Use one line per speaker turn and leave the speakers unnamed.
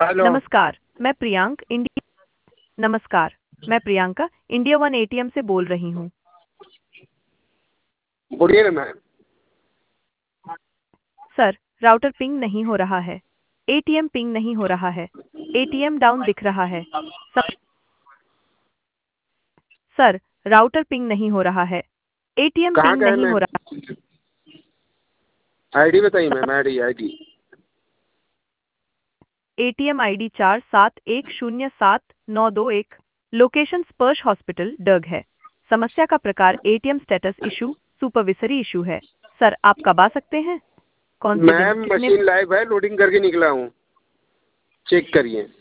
Hello.
नमस्कार, मैं Priyanka India one ATM से बोल रही हूँ।
बोलिए ना मैम।
सर, राउटर पिंग नहीं हो रहा है। एटीएम पिंग नहीं हो रहा है। एटीएम डाउन दिख रहा है। सर, राउटर पिंग नहीं हो रहा है। एटीएम
कहाँ
पिंग
का है
नहीं हो
मैम?
रहा।
आईडी बताइए ma'am, ID.
ATM ID 47107921। Location Sparsh hospital डग है। समस्या का प्रकार ATM status issue supervisory issue है। सर, आप कब आ सकते हैं? कौन से दिन?
मैम
कितने?
मशीन लाइव है, लोडिंग करके निकला हूँ, चेक करिए।